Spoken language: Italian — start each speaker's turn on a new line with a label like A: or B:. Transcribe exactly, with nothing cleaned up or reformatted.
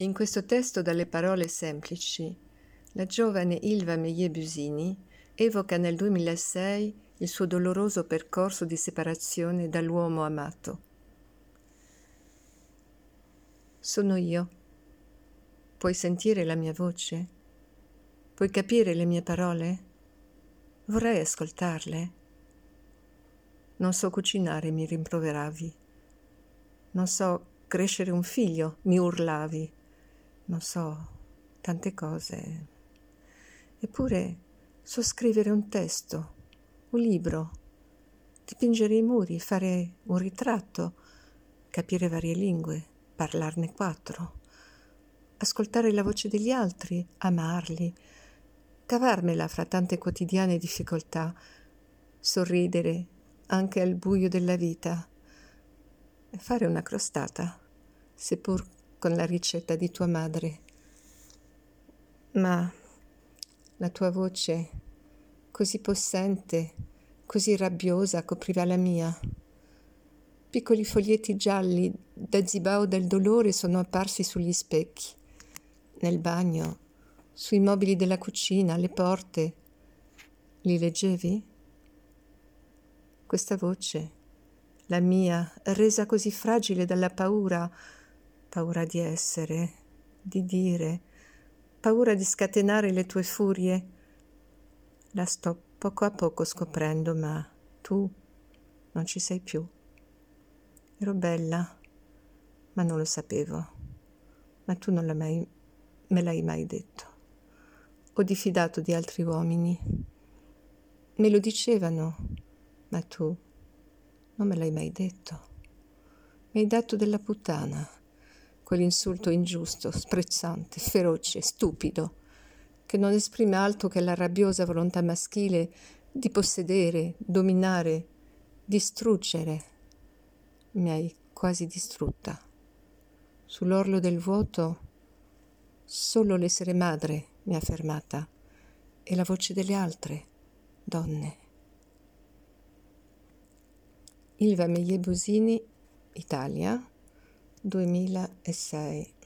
A: In questo testo dalle parole semplici, la giovane Ilva Meillet-Busini evoca nel duemilasei il suo doloroso percorso di separazione dall'uomo amato. Sono io. Puoi sentire la mia voce? Puoi capire le mie parole? Vorrei ascoltarle. Non so cucinare, mi rimproveravi. Non so crescere un figlio, mi urlavi. Non so tante cose. Eppure so scrivere un testo, un libro, dipingere i muri, fare un ritratto, capire varie lingue, parlarne quattro, ascoltare la voce degli altri, amarli, cavarmela fra tante quotidiane difficoltà, sorridere anche al buio della vita e fare una crostata, seppur con la ricetta di tua madre. Ma la tua voce, così possente, così rabbiosa, copriva la mia. Piccoli foglietti gialli da zibao del dolore sono apparsi sugli specchi, nel bagno, sui mobili della cucina, alle porte. Li leggevi? Questa voce, la mia, resa così fragile dalla paura, paura di essere, di dire, paura di scatenare le tue furie, la sto poco a poco scoprendo, ma tu non ci sei più. Ero bella, ma non lo sapevo. Ma tu non l'hai mai, me l'hai mai detto. Ho diffidato di altri uomini. Me lo dicevano, ma tu non me l'hai mai detto. Mi hai dato della puttana, quell'insulto ingiusto, sprezzante, feroce, stupido, che non esprime altro che la rabbiosa volontà maschile di possedere, dominare, distruggere. Mi hai quasi distrutta. Sull'orlo del vuoto solo l'essere madre mi ha fermata e la voce delle altre donne. Ilva Meillet-Busini, Italia, duemilasei.